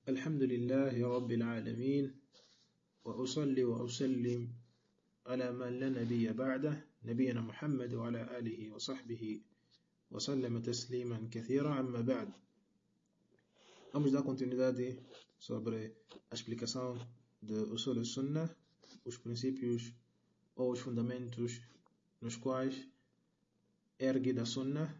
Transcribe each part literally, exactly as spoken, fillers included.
الحمد لله رب العالمين وأصلي وأسلم على من لا نبي بعده نبينا محمد وعلى آله وصحبه وسلم تسليما كثيرا أما بعد. Vamos dar continuidade sobre a explicação de Usul al-Sunnah, os princípios ou os fundamentos nos quais é erguida a Sunnah.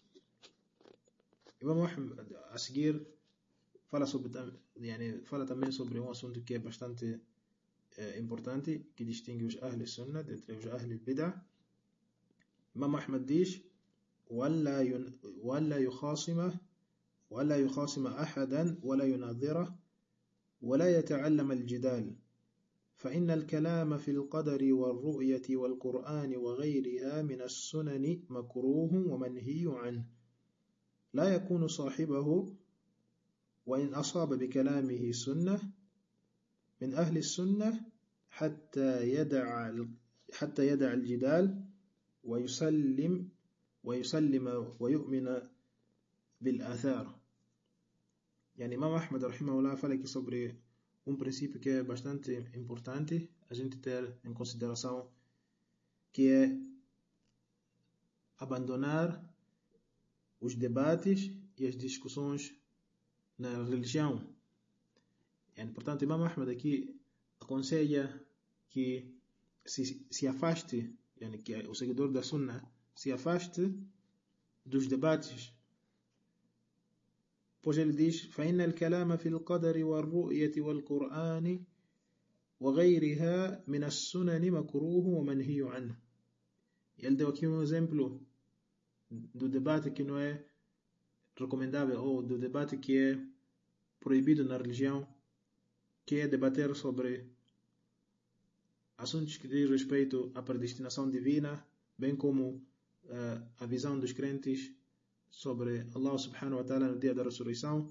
E vamos a seguir fala, sobre, yani, fala também sobre um assunto que é bastante é, importante, que distingue os Ahl Sunnah dentre os Ahl Bid'ah. Imam Ahmad diz: وَلَا يُخَاصِمَ ولا يخاصم أحدا ولا يناظره ولا يتعلم الجدال فإن الكلام في القدر والرؤية والقرآن وغيرها من السنن مكروه ومنهي عنه لا يكون صاحبه وإن أصاب بكلامه سنة من أهل السنة حتى يدع حتى يدع الجدال ويسلم ويسلم ويؤمن بالآثار. Yani Imam Ahmad rahimahullah fala aqui sobre um princípio que é bastante importante a gente ter em consideração, que é abandonar os debates e as discussões na religião. Yani, portanto, Imam Ahmad aqui aconselha que se, se afaste, yani, que o seguidor da Sunnah se afaste dos debates. Pois ele diz: فَإِنَّ الْكَلَامَ فِي الْقَدَرِ وَالرُّؤْيَةِ وَالْقُرْآنِ وَغَيْرِهَا مِنَ السُّنَنِ مَكْرُوهٌ وَمَنْهِيٌّ عَنْهُ. Ele deu aqui um exemplo do debate que não é recomendável, ou do debate que é proibido na religião, que é debater sobre assuntos que diz respeito à predestinação divina, bem como uh, a visão dos crentes sobre Allah subhanahu wa ta'ala no dia da ressurreição.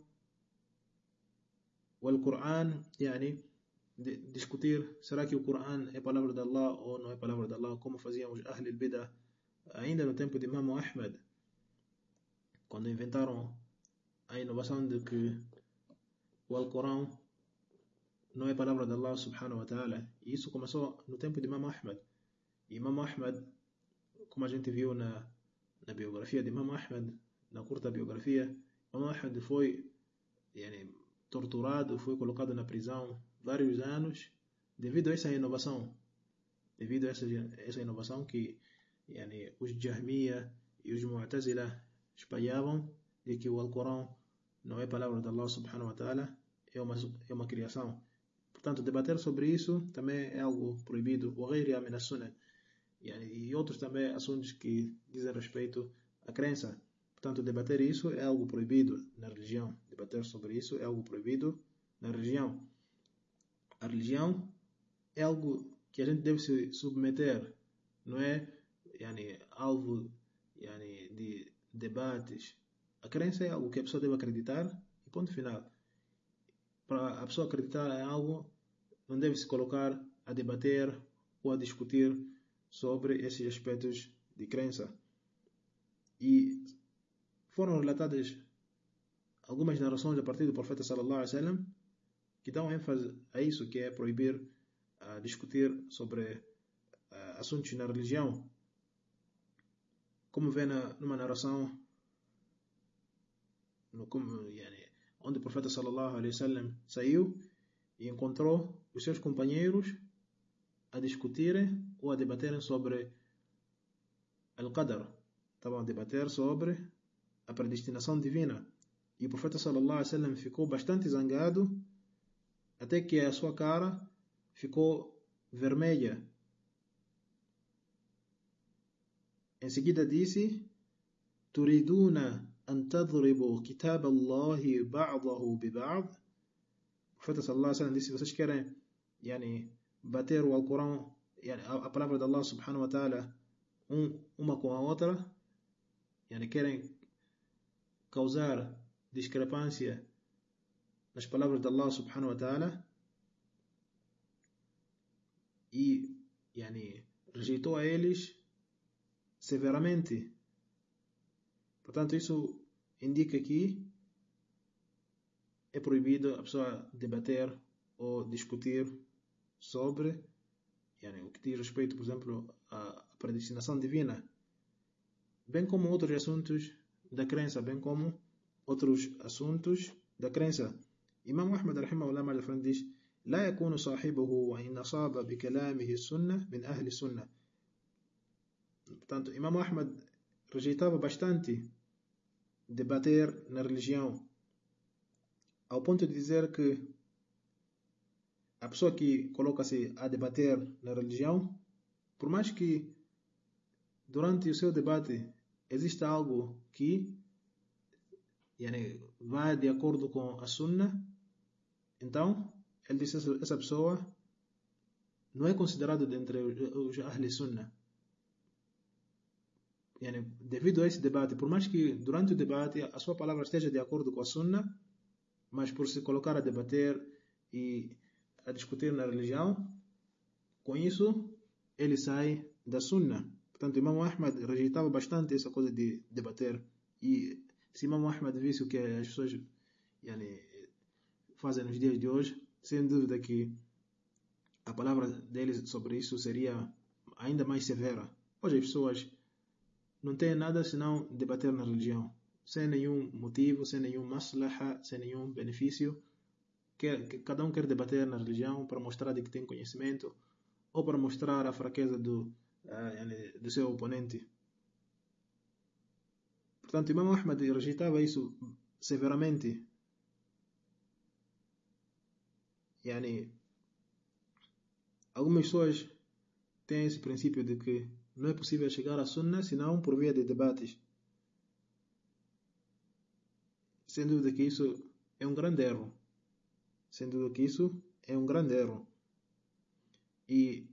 O Al-Quran, yani, de, discutir, será que o Quran é palavra de Allah ou não é palavra de Allah, como faziam os Ahl al-Bid'ah ainda no tempo de Imam Ahmad, quando inventaram a inovação de que o Al-Quran não é palavra de Allah subhanahu wa ta'ala. E isso começou no tempo de Imam Ahmad. E Imam Ahmad, como a gente viu na, na biografia de Imam Ahmad, na curta biografia, Imam Ahmad foi yani, torturado, foi colocado na prisão vários anos devido a essa inovação. Devido a essa, essa inovação que yani, os Jahmiya e os Mu'tazila espalhavam de que o Alcorão não é palavra de Allah subhanahu wa ta'ala, é uma, é uma criação. Portanto, debater sobre isso também é algo proibido. وغيرها من السنن. Yani, e outros também assuntos que dizem respeito à crença. Portanto, debater isso é algo proibido na religião. Debater sobre isso é algo proibido na religião. A religião é algo que a gente deve se submeter, não é yani, alvo yani, de debates. A crença é algo que a pessoa deve acreditar e ponto final. Para a pessoa acreditar em algo, não deve se colocar a debater ou a discutir sobre esses aspectos de crença. E foram relatadas algumas narrações a partir do profeta sallallahu alaihi wasallam que dão ênfase a isso, que é proibir uh, discutir sobre uh, assuntos na religião. Como vê na, numa narração no, como, yani, onde o profeta sallallahu alaihi wasallam saiu e encontrou os seus companheiros a discutirem ou a debaterem sobre Al-Qadar. Estavam a debater sobre a predestinação divina. E o profeta sallallahu alaihi wasallam ficou bastante zangado, até que a sua cara ficou vermelha. Em seguida disse: Turiduna an tadribu kitab Allahi ba'dahu bi ba'd. O profeta sallallahu alaihi wasallam disse: vocês querem yani, bater o Alcorão, yani, a, a palavra de Allah subhanahu wa ta'ala, um, uma com a outra, yani, querem causar discrepância nas palavras de Allah subhanahu wa ta'ala, e yani, rejeitou a eles severamente. Portanto, isso indica que é proibido a pessoa debater ou discutir sobre yani, o que diz respeito, por exemplo, à predestinação divina, bem como outros assuntos da crença, bem como outros assuntos da crença. Imam Ahmad rahimahullah mais à frente diz: لا يكون صاحبه وإن أصاب بكلامه السنة من أهل السنة. Portanto, Imam Ahmad rejeitava bastante debater na religião, ao ponto de dizer que a pessoa que coloca-se a debater na religião, por mais que durante o seu debate exista algo que yani, vai de acordo com a Sunna, então ele disse que essa pessoa não é considerado dentre os Ahl Sunnah. Yani, devido a esse debate, por mais que durante o debate a sua palavra esteja de acordo com a Sunna, mas por se colocar a debater e a discutir na religião, com isso ele sai da Sunna. Portanto, Imam Ahmad rejeitava bastante essa coisa de debater. E se Imam Ahmad visse o que as pessoas yani, fazem nos dias de hoje, sem dúvida que a palavra deles sobre isso seria ainda mais severa. Hoje as pessoas não têm nada senão debater na religião, sem nenhum motivo, sem nenhum maslaha, sem nenhum benefício. Quer, cada um quer debater na religião para mostrar de que tem conhecimento ou para mostrar a fraqueza do, uh, do seu oponente. Portanto, Imam Ahmad rejeitava isso severamente. Yani, algumas pessoas têm esse princípio de que não é possível chegar à Sunna senão por via de debates. Sem dúvida que isso é um grande erro. Sem dúvida que isso é um grande erro. E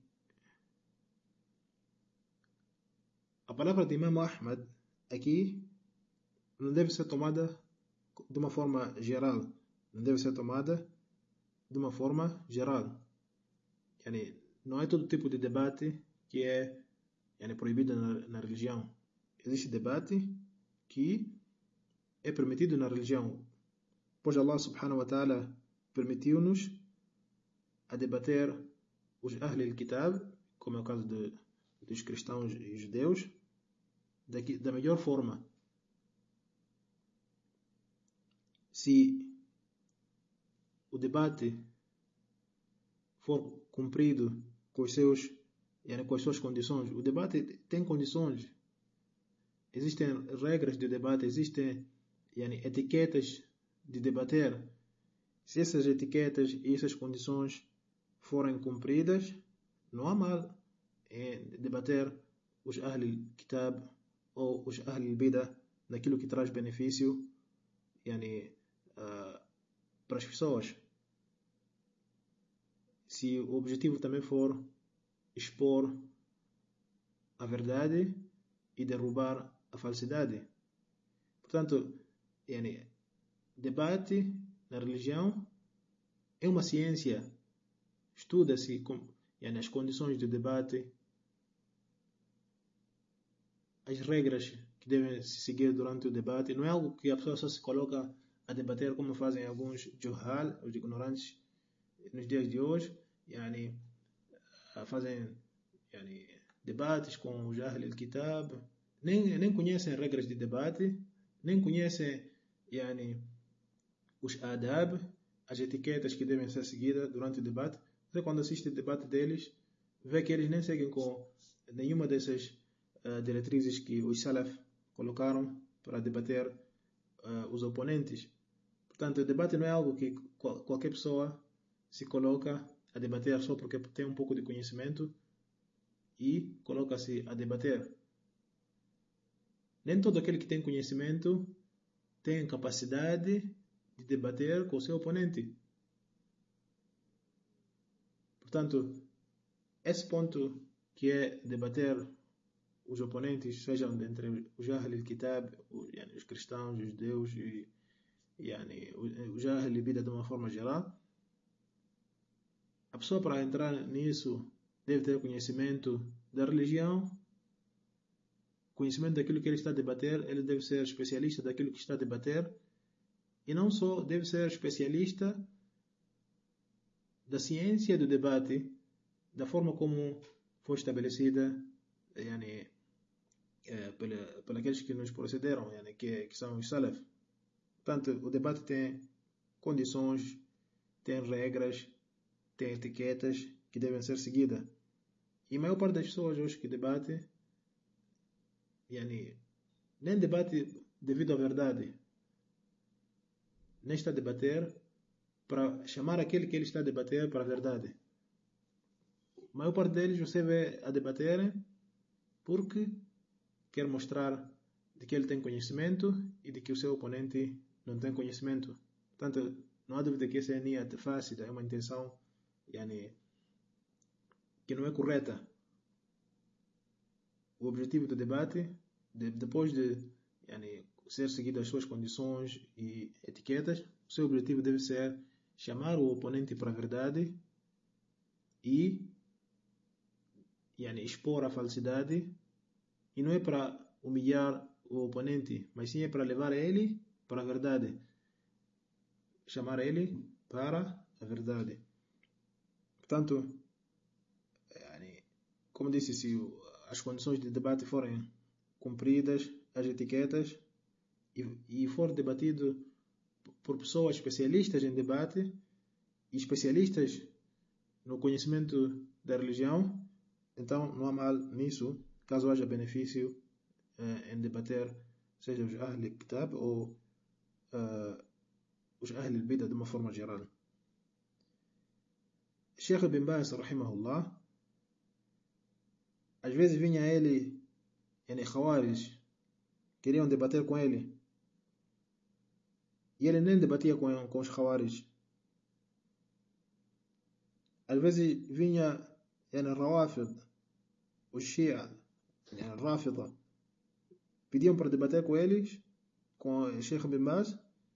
a palavra de Imam Ahmad aqui não deve ser tomada de uma forma geral. Não deve ser tomada de uma forma geral. Yani, não é todo tipo de debate que é yani, proibido na, na religião. Existe debate que é permitido na religião, pois Allah subhanahu wa ta'ala permitiu-nos a debater os Ahl al-Kitab, como é o caso de, dos cristãos e judeus, daqui, da melhor forma. Se o debate for cumprido com os seus Yani, com as suas condições. O debate tem condições. Existem regras de debate, existem yani, etiquetas de debater. Se essas etiquetas e essas condições forem cumpridas, não há mal em debater os Ahl al-Kitab ou os Ahl al-Bidah naquilo que traz benefício yani, uh, para as pessoas. Se o objetivo também for expor a verdade e derrubar a falsidade. Portanto, yani, debate na religião é uma ciência. Estuda-se yani, as condições do debate, as regras que devem se seguir durante o debate. Não é algo que a pessoa só se coloca a debater como fazem alguns juhal, os ignorantes, nos dias de hoje. Yani, fazem yani, debates com os Ahl al-Kitab, nem, nem conhecem regras de debate, nem conhecem yani, os adab, as etiquetas que devem ser seguidas durante o debate. Você, quando assiste o debate deles, vê que eles nem seguem com nenhuma dessas uh, diretrizes que os Salaf colocaram para debater uh, os oponentes. Portanto, o debate não é algo que qual, qualquer pessoa se coloca a debater só porque tem um pouco de conhecimento e coloca-se a debater. Nem todo aquele que tem conhecimento tem capacidade de debater com o seu oponente. Portanto, esse ponto que é debater os oponentes, sejam entre os Ahl al-Kitab, os cristãos, os judeus e yani, os Ahl al-Bidah de uma forma geral, a pessoa para entrar nisso deve ter conhecimento da religião, conhecimento daquilo que ele está a debater, ele deve ser especialista daquilo que está a debater E não só deve ser especialista da ciência do debate, da forma como foi estabelecida yani, é, pela, pela aqueles que nos procederam, yani, que, que são os salaf. Portanto, o debate tem condições, tem regras, tem etiquetas que devem ser seguidas. E a maior parte das pessoas hoje que debatem, yani, nem debate devido à verdade, nem está a debater para chamar aquele que ele está a debater para a verdade. A maior parte deles você vê a debater porque quer mostrar de que ele tem conhecimento e de que o seu oponente não tem conhecimento. Portanto, não há dúvida que essa é a niyat fácida, é uma intenção yani, que não é correta. O objetivo do debate, de, depois de yani, ser seguido as suas condições e etiquetas, o seu objetivo deve ser chamar o oponente para a verdade e yani, expor a falsidade, e não é para humilhar o oponente, mas sim é para levar ele para a verdade, chamar ele para a verdade. Portanto, yani, como disse, se as condições de debate forem cumpridas, as etiquetas, e, e for debatido por pessoas especialistas em debate e especialistas no conhecimento da religião, então não há mal nisso, caso haja benefício eh, em debater, seja os Ahl al-Kitab ou uh, os Ahl al-Bida de uma forma geral. Sheikh Ibn Baz, rahimahullah, às vezes vinha ele, yani Khawarij, queriam debater com ele, e ele nem debatia com, com os Khawarij. Às vezes vinha yani Rawafid, os Shia, yani Rafida, pediam para debater com eles, com o Sheikh Ibn Baz,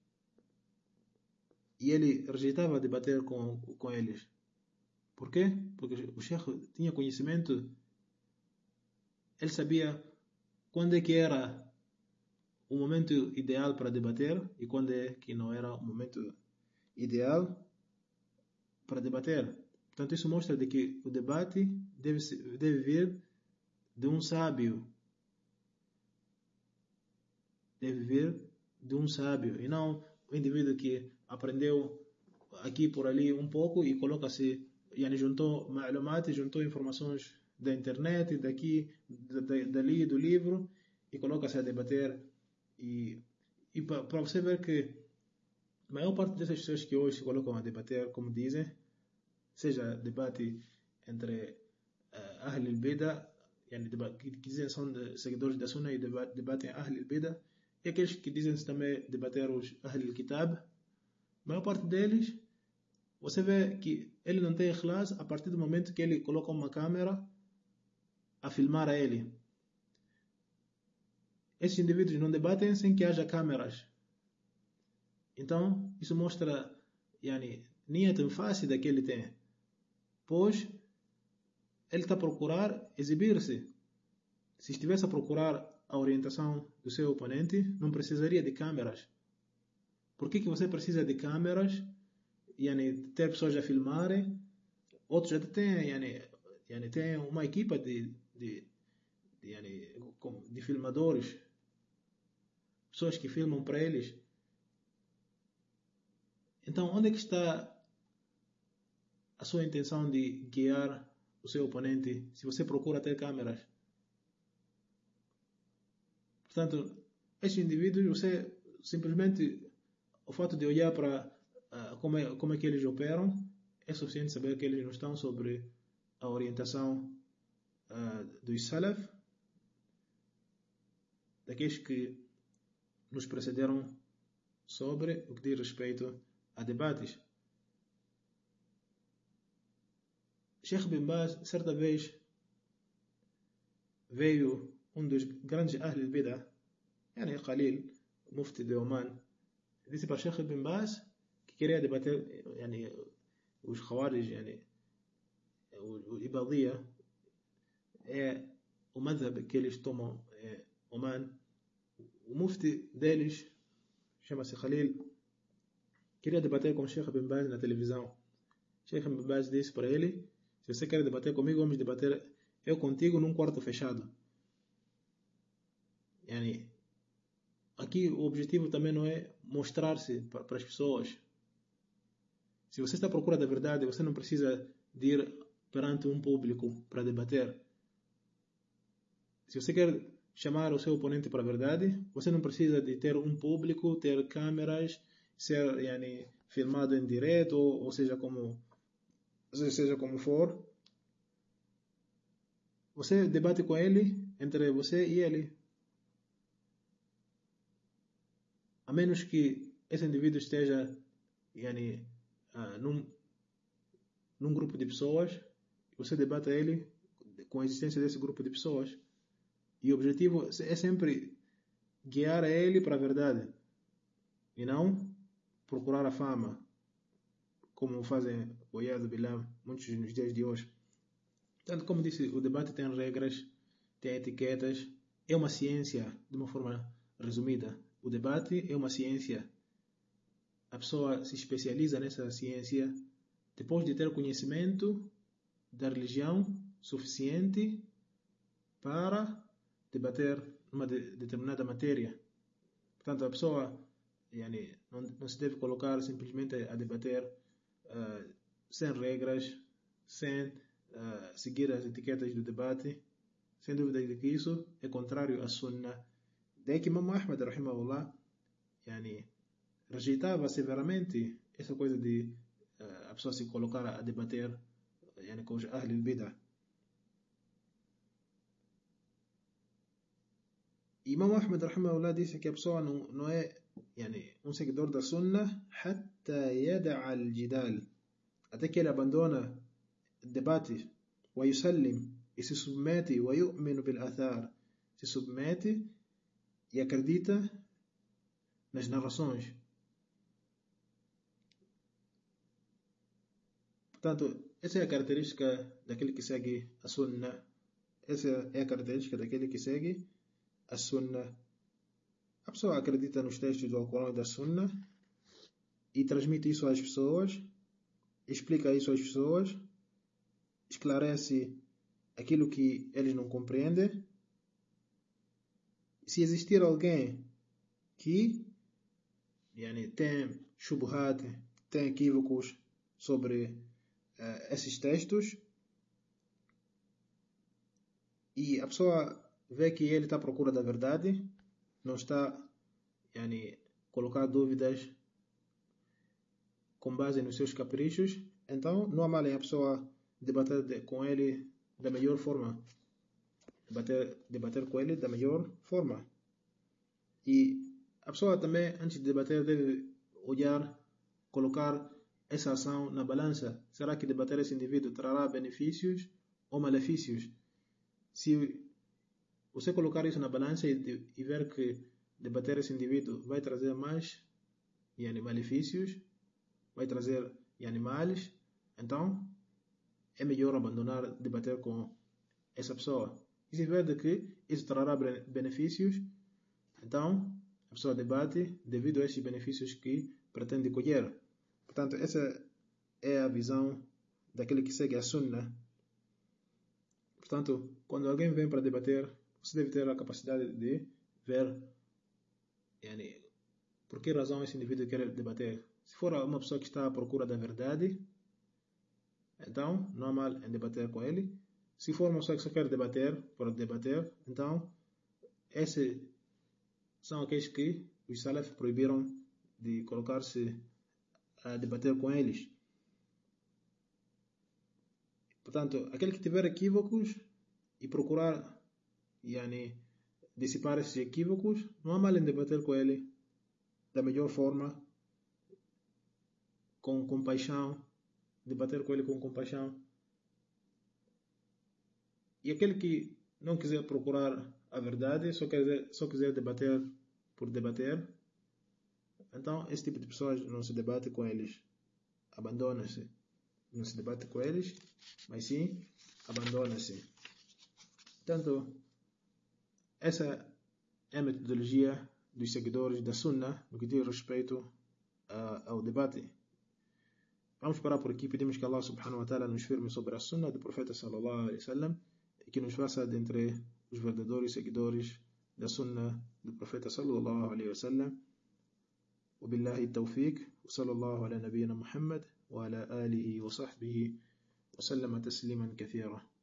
e ele rejeitava debater com, com eles. Por quê? Porque o Sheikh tinha conhecimento, ele sabia quando é que era o momento ideal para debater e quando é que não era o momento ideal para debater. Portanto, isso mostra de que o debate deve, deve vir de um sábio. Deve vir de um sábio e não o indivíduo que aprendeu aqui por ali um pouco e coloca-se, yani juntou ma'lumat, juntou informações da internet, daqui, dali, do livro, e coloca-se a debater. E, e para você ver que a maior parte dessas pessoas que hoje se colocam a debater, como dizem, seja debate entre uh, Ahl al-Bida, yani, que dizem são de, seguidores da Sunna e debatem Ahl al-Bida, e aqueles que dizem também debater os Ahl al-Kitab, a maior parte deles, você vê que ele não tem ikhlas a partir do momento que ele coloca uma câmera a filmar a ele. Esses indivíduos não debatem sem que haja câmeras. Então, isso mostra yani, niyat fácil que ele tem. Pois, ele está a procurar exibir-se. Se estivesse a procurar a orientação do seu oponente, não precisaria de câmeras. Por que que você precisa de câmeras? Yani, ter pessoas a filmarem. Outros já têm, yani, yani, têm uma equipa de, de, de, yani, de filmadores. Pessoas que filmam para eles. Então, onde é que está a sua intenção de guiar o seu oponente se você procura ter câmeras? Portanto, estes indivíduos, você simplesmente, o fato de olhar para uh, como, é, como é que eles operam, é suficiente saber que eles não estão sobre a orientação uh, dos Salaf, daqueles que nos precederam sobre o que diz respeito a debates. Sheikh Ibn Baz, certa vez, veio um dos grandes Ahl al-Bida, yani Khalil, mufti de Oman, disse para Sheikh Ibn Baz que queria debater yani, os Khawarij, yani, o Ibadiyya, é o madhab que eles tomam em Oman. O mufti deles chama-se Khalil, queria debater com o Sheikh Ibn Baz na televisão. Sheikh Ibn Baz disse para ele: se você quer debater comigo, vamos debater eu contigo num quarto fechado. Yani, aqui o objetivo também não é mostrar-se para as pessoas. Se você está à procura da verdade, você não precisa de ir perante um público para debater. Se você quer chamar o seu oponente para a verdade, você não precisa de ter um público, ter câmeras, ser yani, filmado em direto, ou, ou seja como seja como for. Você debate com ele, entre você e ele. A menos que esse indivíduo esteja yani, uh, num, num grupo de pessoas, você debate ele com a existência desse grupo de pessoas. E o objetivo é sempre guiar ele para a verdade. E não procurar a fama, como fazem o Iyad Billah muitos nos dias de hoje. Tanto como disse, o debate tem regras, tem etiquetas, é uma ciência, de uma forma resumida. O debate é uma ciência. A pessoa se especializa nessa ciência depois de ter conhecimento da religião suficiente para debater uma de, determinada matéria. Portanto, a pessoa yani, não, não se deve colocar simplesmente a debater uh, sem regras, sem uh, seguir as etiquetas do debate. Sem dúvida de que isso é contrário à Sunnah. Daí que Imam Ahmad, rahimahullah, yani, rejeitava severamente essa coisa de uh, a pessoa se colocar a debater yani, com os Ahl al-Bidah. Imam Ahmad, rahimahullah, disse que a pessoa não, não é yani, um seguidor da Sunnah حتى يدع الجدال, até que ele abandona o debate, ويسلم, e se submete, ويؤمن بالآثار, se submete e acredita nas narrações. Portanto, essa é a característica daquele que segue a Sunnah. Essa é a característica daquele que segue a Sunnah. A pessoa acredita nos textos do Alcorão e da Sunnah e transmite isso às pessoas, explica isso às pessoas, esclarece aquilo que eles não compreendem. Se existir alguém que yani, tem shubhat, tem equívocos sobre uh, esses textos, e a pessoa vê que ele está à procura da verdade, não está yani, colocar dúvidas com base nos seus caprichos, então não há mal em a pessoa debater de, com ele da melhor forma. Debater, debater com ele da melhor forma. E a pessoa também, antes de debater, deve olhar, colocar essa ação na balança. Será que debater esse indivíduo trará benefícios ou malefícios? Se você colocar isso na balança e, e ver que debater esse indivíduo vai trazer mais yani, malefícios, vai trazer yani, males, então é melhor abandonar debater com essa pessoa. E se ver que isso trará benefícios, então a pessoa debate devido a esses benefícios que pretende colher. Portanto, essa é a visão daquele que segue a Sunnah. Portanto, quando alguém vem para debater, você deve ter a capacidade de ver yani, por que razão esse indivíduo quer debater. Se for uma pessoa que está à procura da verdade, então não há mal em debater com ele. Se for uma pessoa que só quer debater, por debater, então esses são aqueles que os Salaf proibiram de colocar-se a debater com eles. Portanto, aquele que tiver equívocos e procurar yani, dissipar esses equívocos, não há mal em debater com ele da melhor forma, com compaixão, debater com ele com compaixão. E aquele que não quiser procurar a verdade, só quiser, só quiser debater por debater, então esse tipo de pessoas não se debate com eles, abandona-se. Não se debate com eles, mas sim abandona-se. Portanto, essa é a metodologia dos seguidores da Sunnah no que diz respeito uh, ao debate. Vamos parar por aqui, pedimos que Allah subhanahu wa ta'ala nos firme sobre a sunna do profeta sallallahu alaihi wasallam e que nos faça dentre os verdadeiros seguidores da sunna do profeta sallallahu alaihi wasallam. وبالله التوفيق وصلى الله على نبينا محمد وعلى آله وصحبه وسلم تسليما كثيرا.